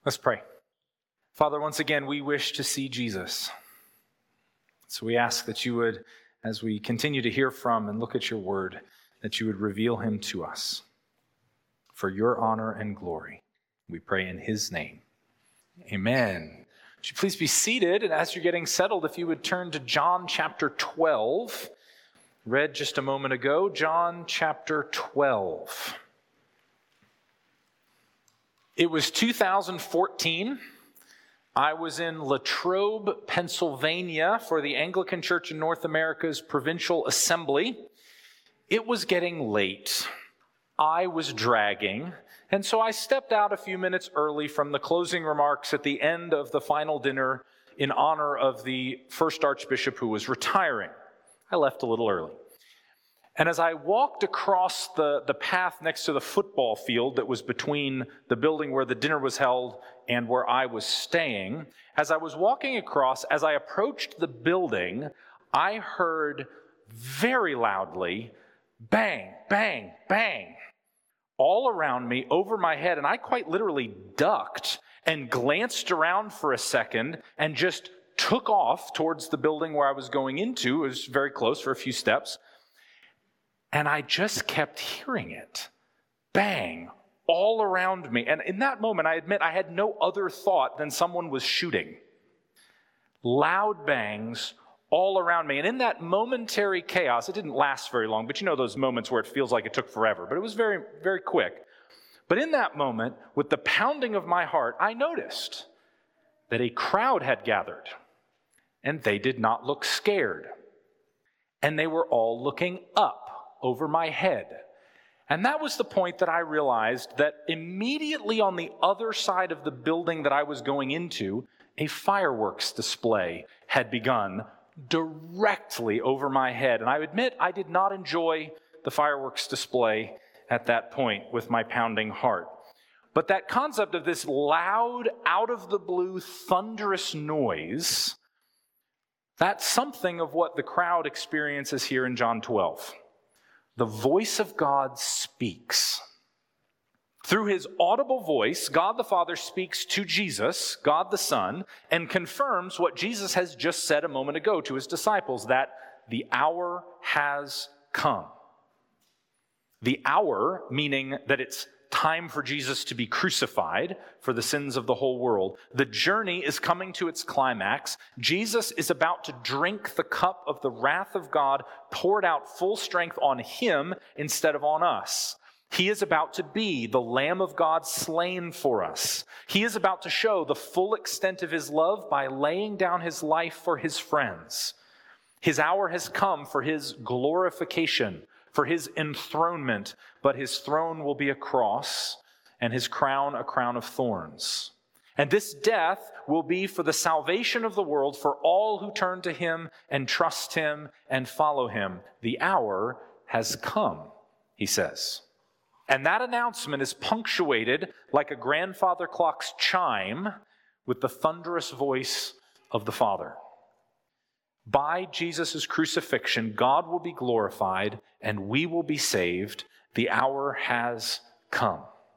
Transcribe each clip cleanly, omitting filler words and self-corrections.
Let's pray. Father, once again, we wish to see Jesus. So we ask that you would, as we continue to hear from and look at your word, that you would reveal him to us for your honor and glory. We pray in his name. Amen. Would you please be seated? And as you're getting settled, if you would turn to John chapter 12. Read just a moment ago, John chapter 12. It was 2014. I was in Latrobe, Pennsylvania for the Anglican Church in North America's Provincial Assembly. It was getting late. I was dragging, and so I stepped out a few minutes early from the closing remarks at the end of the final dinner in honor of the first archbishop who was retiring. I left a little early. And as I walked across the path next to the football field that was between the building where the dinner was held and where I was staying, as I was walking across, as I approached the building, I heard very loudly, bang, bang, bang, all around me, over my head, and I quite literally ducked and glanced around for a second and just took off towards the building where I was going into. It was very close for a few steps. And I just kept hearing it. Bang, all around me. And in that moment, I admit I had no other thought than someone was shooting. Loud bangs all around me. And in that momentary chaos, it didn't last very long, but you know those moments where it feels like it took forever. But it was very, very quick. But in that moment, with the pounding of my heart, I noticed that a crowd had gathered. And they did not look scared. And they were all looking up over my head. And that was the point that I realized that immediately on the other side of the building that I was going into, a fireworks display had begun directly over my head. And I admit I did not enjoy the fireworks display at that point with my pounding heart. But that concept of this loud, out-of-the-blue, thunderous noise, that's something of what the crowd experiences here in John 12. The voice of God speaks. Through his audible voice, God the Father speaks to Jesus, God the Son, and confirms what Jesus has just said a moment ago to his disciples, that the hour has come. The hour, meaning that it's time for Jesus to be crucified for the sins of the whole world. The journey is coming to its climax. Jesus is about to drink the cup of the wrath of God poured out full strength on him instead of on us. He is about to be the Lamb of God slain for us. He is about to show the full extent of his love by laying down his life for his friends. His hour has come for his glorification, for his enthronement, but his throne will be a cross, and his crown a crown of thorns. And this death will be for the salvation of the world, for all who turn to him and trust him and follow him. The hour has come, he says. And that announcement is punctuated like a grandfather clock's chime with the thunderous voice of the Father. By Jesus' crucifixion, God will be glorified and we will be saved. The hour has come.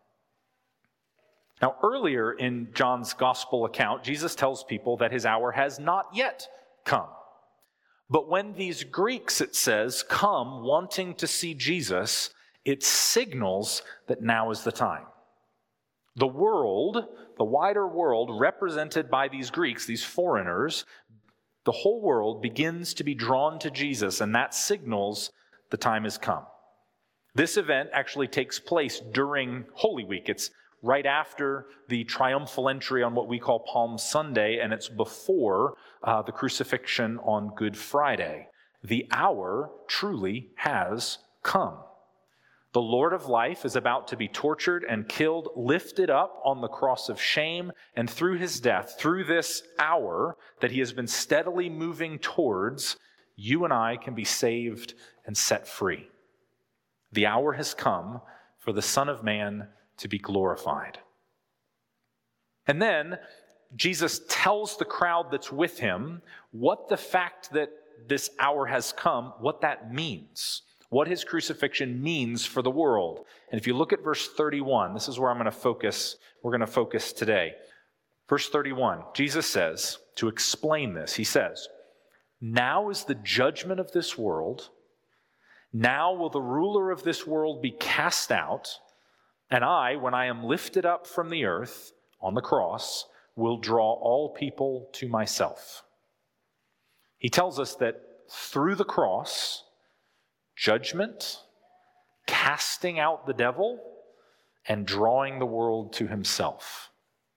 Now, earlier in John's gospel account, Jesus tells people that his hour has not yet come. But when these Greeks, it says, come wanting to see Jesus, it signals that now is the time. The world, the wider world, represented by these Greeks, these foreigners, the whole world begins to be drawn to Jesus, and that signals the time has come. This event actually takes place during Holy Week. It's right after the triumphal entry on what we call Palm Sunday, and it's before the crucifixion on Good Friday. The hour truly has come. The Lord of life is about to be tortured and killed, lifted up on the cross of shame, and through his death, through this hour that he has been steadily moving towards, you and I can be saved and set free. The hour has come for the Son of Man to be glorified. And then Jesus tells the crowd that's with him what the fact that this hour has come, what that means. What his crucifixion means for the world. And if you look at verse 31, this is where we're going to focus today. Verse 31, Jesus says, to explain this, he says, "Now is the judgment of this world. Now will the ruler of this world be cast out, and I, when I am lifted up from the earth on the cross, will draw all people to myself." He tells us that through the cross, judgment, casting out the devil, and drawing the world to himself.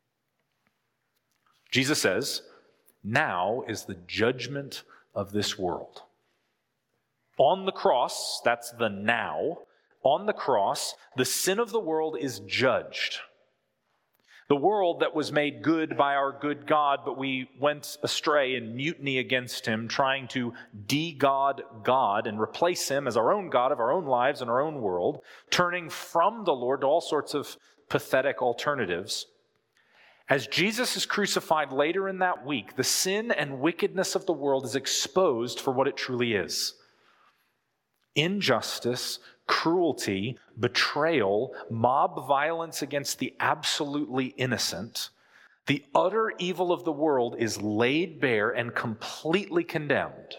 Jesus says, now is the judgment of this world. On the cross, that's the now, on the cross, the sin of the world is judged. The world that was made good by our good God, but we went astray in mutiny against him, trying to de-God God and replace him as our own God of our own lives and our own world, turning from the Lord to all sorts of pathetic alternatives. As Jesus is crucified later in that week, the sin and wickedness of the world is exposed for what it truly is. Injustice, cruelty, betrayal, mob violence against the absolutely innocent. The utter evil of the world is laid bare and completely condemned.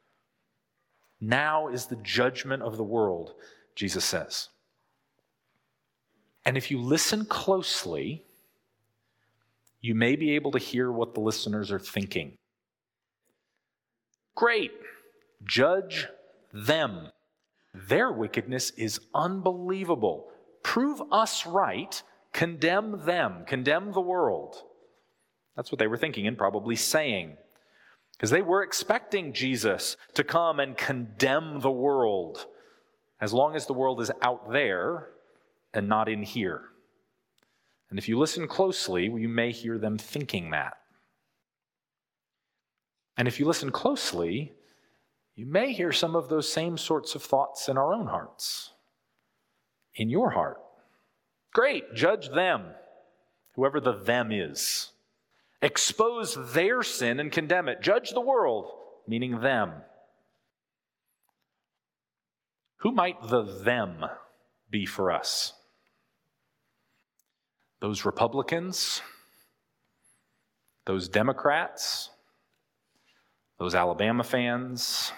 Now is the judgment of the world, Jesus says. And if you listen closely, you may be able to hear what the listeners are thinking. Great, judge them. Their wickedness is unbelievable. Prove us right, condemn them, condemn the world. That's what they were thinking and probably saying. Because they were expecting Jesus to come and condemn the world, as long as the world is out there and not in here. And if you listen closely, you may hear them thinking that. And if you listen closely, you may hear some of those same sorts of thoughts in our own hearts, in your heart. Great, judge them, whoever the them is. Expose their sin and condemn it. Judge the world, meaning them. Who might the them be for us? Those Republicans, those Democrats, those Alabama fans,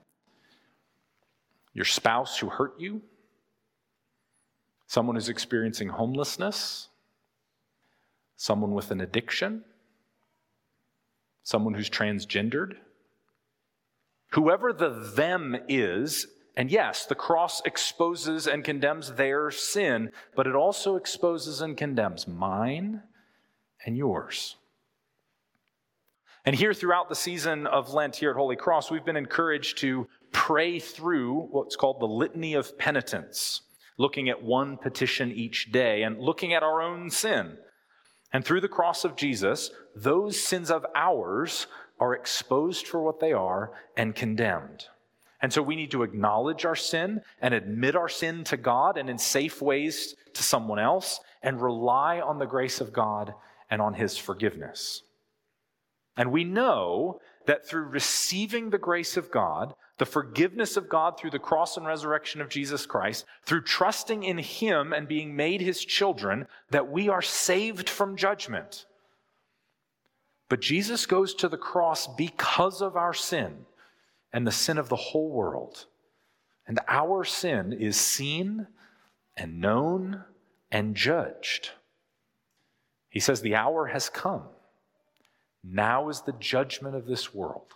your spouse who hurt you, someone who's experiencing homelessness, someone with an addiction, someone who's transgendered. Whoever the them is, and yes, the cross exposes and condemns their sin, but it also exposes and condemns mine and yours. And here throughout the season of Lent here at Holy Cross, we've been encouraged to pray through what's called the Litany of Penitence, looking at one petition each day and looking at our own sin. And through the cross of Jesus, those sins of ours are exposed for what they are and condemned. And so we need to acknowledge our sin and admit our sin to God and in safe ways to someone else and rely on the grace of God and on his forgiveness. And we know that through receiving the grace of God, the forgiveness of God through the cross and resurrection of Jesus Christ, through trusting in him and being made his children, that we are saved from judgment. But Jesus goes to the cross because of our sin and the sin of the whole world. And our sin is seen and known and judged. He says the hour has come. Now is the judgment of this world.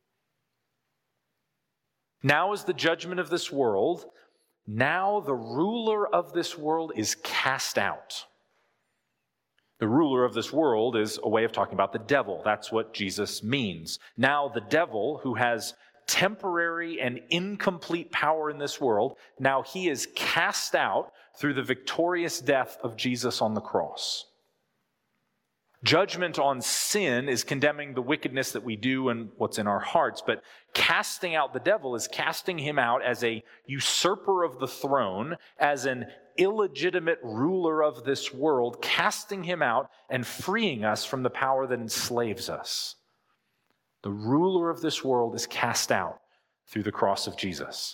Now is the judgment of this world. Now the ruler of this world is cast out. The ruler of this world is a way of talking about the devil. That's what Jesus means. Now the devil, who has temporary and incomplete power in this world, now he is cast out through the victorious death of Jesus on the cross. Judgment on sin is condemning the wickedness that we do and what's in our hearts, but casting out the devil is casting him out as a usurper of the throne, as an illegitimate ruler of this world, casting him out and freeing us from the power that enslaves us. The ruler of this world is cast out through the cross of Jesus.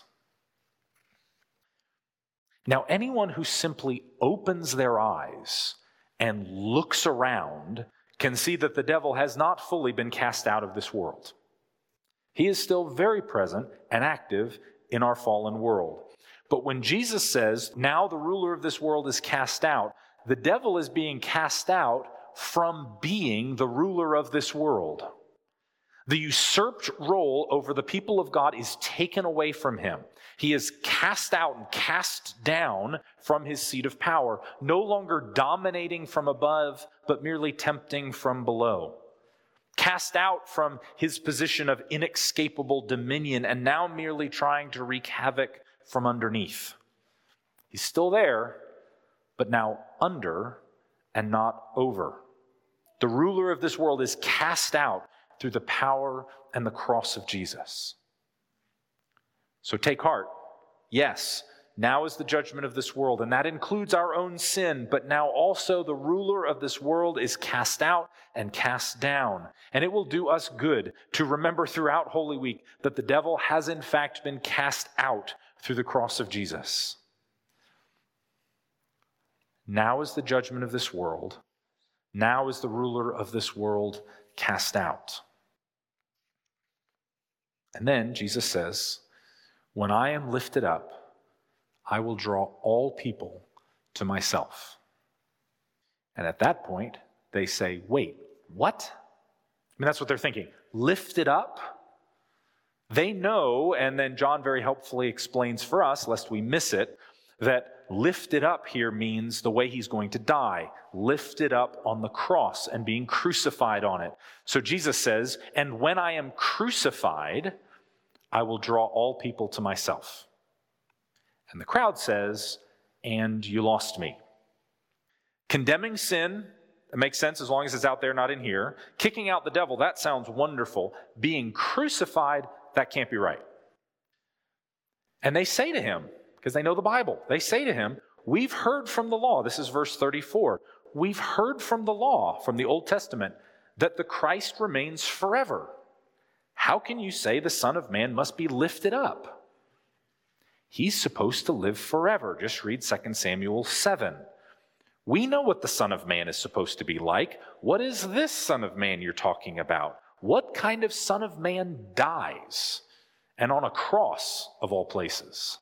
Now, anyone who simply opens their eyes and looks around can see that the devil has not fully been cast out of this world. He is still very present and active in our fallen world. But when Jesus says, now the ruler of this world is cast out, the devil is being cast out from being the ruler of this world. The usurped role over the people of God is taken away from him. He is cast out and cast down from his seat of power, no longer dominating from above, but merely tempting from below. Cast out from his position of inescapable dominion and now merely trying to wreak havoc from underneath. He's still there, but now under and not over. The ruler of this world is cast out through the power and the cross of Jesus. So take heart. Yes, now is the judgment of this world, and that includes our own sin, but now also the ruler of this world is cast out and cast down. And it will do us good to remember throughout Holy Week that the devil has in fact been cast out through the cross of Jesus. Now is the judgment of this world. Now is the ruler of this world cast out. And then Jesus says, when I am lifted up, I will draw all people to myself. And at that point, they say, wait, what? I mean, that's what they're thinking. Lifted up? They know, and then John very helpfully explains for us, lest we miss it, that lifted up here means the way he's going to die, lifted up on the cross and being crucified on it. So Jesus says, and when I am crucified, I will draw all people to myself. And the crowd says, and you lost me. Condemning sin, it makes sense as long as it's out there, not in here. Kicking out the devil, that sounds wonderful. Being crucified, that can't be right. And they say to him, because they know the Bible, they say to him, we've heard from the law. This is verse 34. We've heard from the law, from the Old Testament, that the Christ remains forever. How can you say the Son of Man must be lifted up? He's supposed to live forever. Just read 2 Samuel 7. We know what the Son of Man is supposed to be like. What is this Son of Man you're talking about? What kind of Son of Man dies? And on a cross, of all places.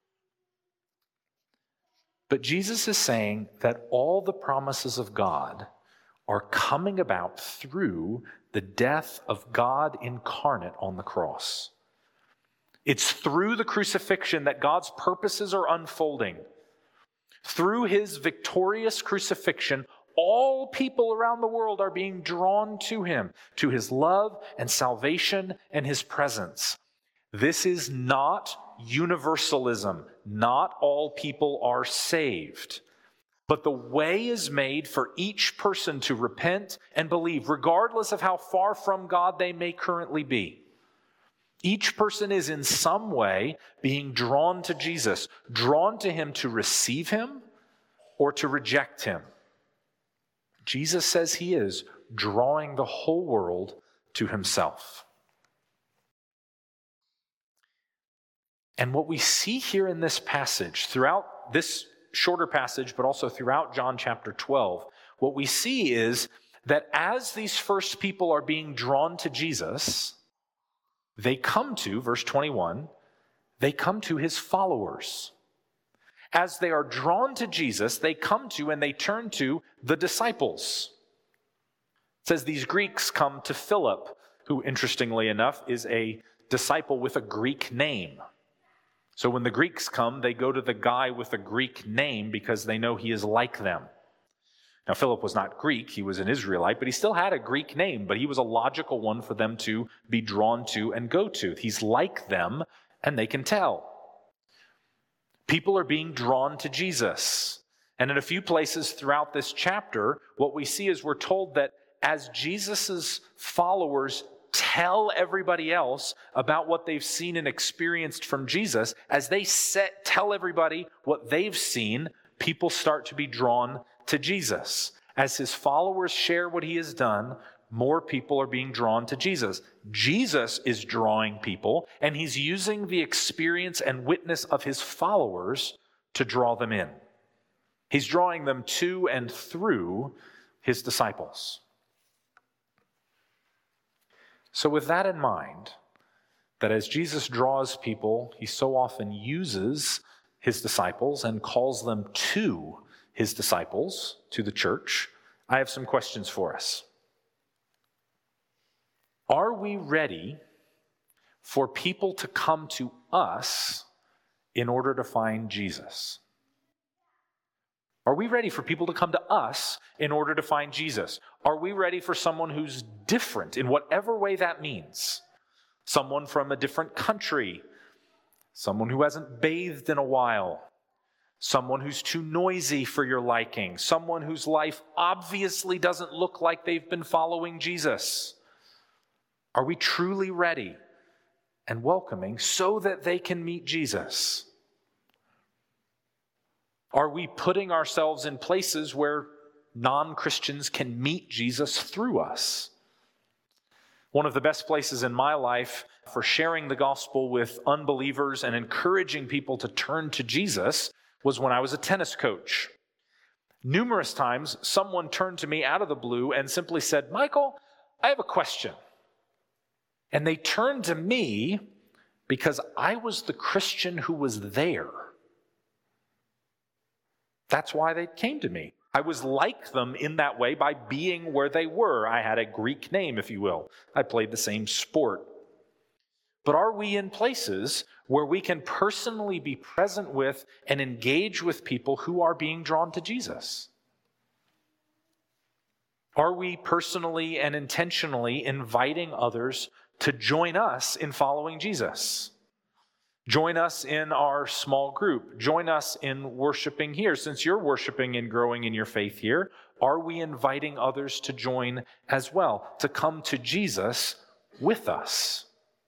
But Jesus is saying that all the promises of God are coming about through the death of God incarnate on the cross. It's through the crucifixion that God's purposes are unfolding. Through his victorious crucifixion, all people around the world are being drawn to him, to his love and salvation and his presence. This is not universalism. Not all people are saved. But the way is made for each person to repent and believe, regardless of how far from God they may currently be. Each person is in some way being drawn to Jesus, drawn to him to receive him or to reject him. Jesus says he is drawing the whole world to himself. And what we see here in this passage, throughout this shorter passage, but also throughout John chapter 12, what we see is that as these first people are being drawn to Jesus, they come to, verse 21, they come to his followers. As they are drawn to Jesus, they come to and they turn to the disciples. It says these Greeks come to Philip, who, interestingly enough, is a disciple with a Greek name. So when the Greeks come, they go to the guy with a Greek name because they know he is like them. Now, Philip was not Greek, he was an Israelite, but he still had a Greek name, but he was a logical one for them to be drawn to and go to. He's like them, and they can tell. People are being drawn to Jesus. And in a few places throughout this chapter, what we see is we're told that as Jesus' followers tell everybody else about what they've seen and experienced from Jesus, as they tell everybody what they've seen, people start to be drawn to Jesus. As his followers share what he has done, more people are being drawn to Jesus. Jesus is drawing people, and he's using the experience and witness of his followers to draw them in. He's drawing them to and through his disciples. So with that in mind, that as Jesus draws people, he so often uses his disciples and calls them to his disciples, to the church, I have some questions for us. Are we ready for people to come to us in order to find Jesus? Are we ready for people to come to us in order to find Jesus? Are we ready for someone who's different in whatever way that means? Someone from a different country, someone who hasn't bathed in a while, someone who's too noisy for your liking, someone whose life obviously doesn't look like they've been following Jesus. Are we truly ready and welcoming so that they can meet Jesus? Are we putting ourselves in places where non-Christians can meet Jesus through us? One of the best places in my life for sharing the gospel with unbelievers and encouraging people to turn to Jesus was when I was a tennis coach. Numerous times, someone turned to me out of the blue and simply said, "Michael, I have a question." And they turned to me because I was the Christian who was there. That's why they came to me. I was like them in that way by being where they were. I had a Greek name, if you will. I played the same sport. But are we in places where we can personally be present with and engage with people who are being drawn to Jesus? Are we personally and intentionally inviting others to join us in following Jesus? Join us in our small group. Join us in worshiping here. Since you're worshiping and growing in your faith here, are we inviting others to join as well, to come to Jesus with us?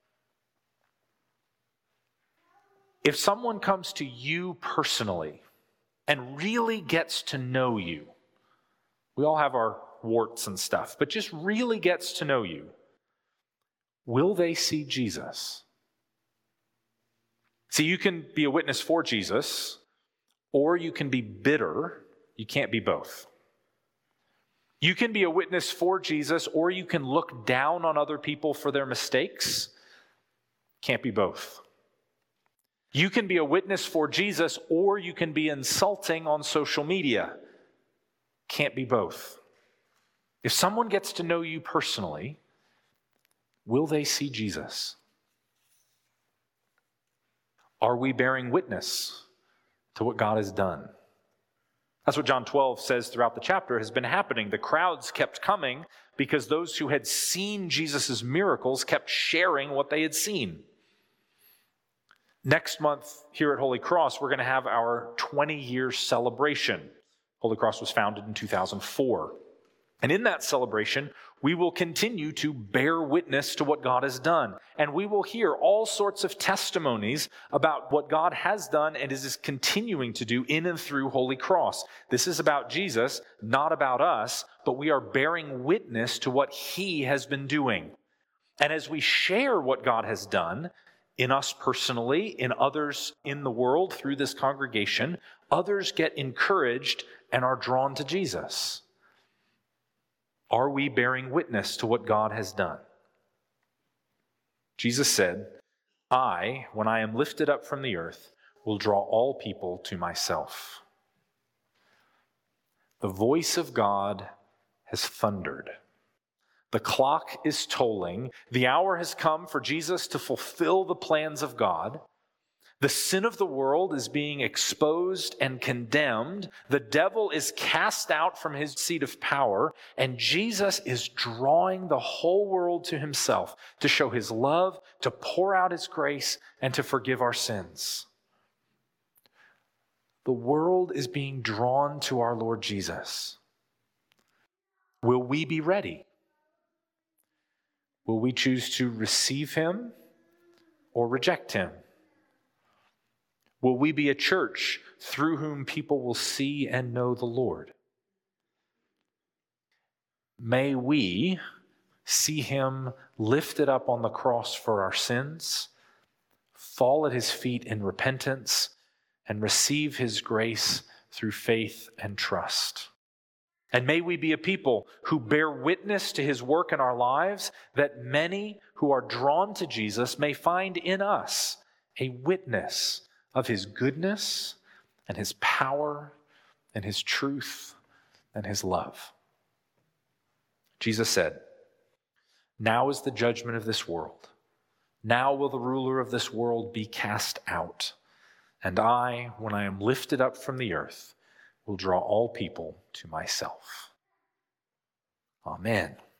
If someone comes to you personally and really gets to know you, we all have our warts and stuff, but just really gets to know you, will they see Jesus? See, you can be a witness for Jesus, or you can be bitter. You can't be both. You can be a witness for Jesus, or you can look down on other people for their mistakes. Can't be both. You can be a witness for Jesus, or you can be insulting on social media. Can't be both. If someone gets to know you personally, will they see Jesus? Are we bearing witness to what God has done? That's what John 12 says throughout the chapter has been happening. The crowds kept coming because those who had seen Jesus' miracles kept sharing what they had seen. Next month here at Holy Cross, we're going to have our 20-year celebration. Holy Cross was founded in 2004. And in that celebration, we will continue to bear witness to what God has done. And we will hear all sorts of testimonies about what God has done and is continuing to do in and through Holy Cross. This is about Jesus, not about us, but we are bearing witness to what He has been doing. And as we share what God has done, in us personally, in others in the world through this congregation, others get encouraged and are drawn to Jesus. Are we bearing witness to what God has done? Jesus said, "I, when I am lifted up from the earth, will draw all people to myself." The voice of God has thundered. The clock is tolling. The hour has come for Jesus to fulfill the plans of God. The sin of the world is being exposed and condemned. The devil is cast out from his seat of power, and Jesus is drawing the whole world to himself to show his love, to pour out his grace, and to forgive our sins. The world is being drawn to our Lord Jesus. Will we be ready? Will we choose to receive him or reject him? Will we be a church through whom people will see and know the Lord? May we see him lifted up on the cross for our sins, fall at his feet in repentance, and receive his grace through faith and trust. And may we be a people who bear witness to his work in our lives, that many who are drawn to Jesus may find in us a witness of his goodness and his power and his truth and his love. Jesus said, "Now is the judgment of this world. Now will the ruler of this world be cast out. And I, when I am lifted up from the earth, will draw all people to myself." Amen.